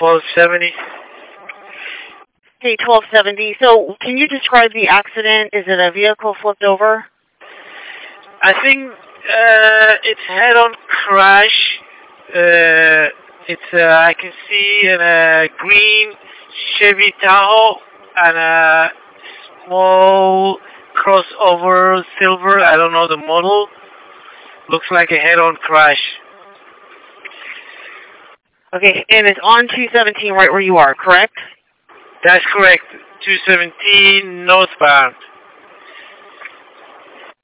1270. Okay, 1270. So, can you describe the accident? Is it a vehicle flipped over? I think it's head-on crash. I can see a green Chevy Tahoe and a small crossover silver. I don't know the model. Looks like a head-on crash. Okay, and it's on 217 right where you are, correct? That's correct. 217 northbound.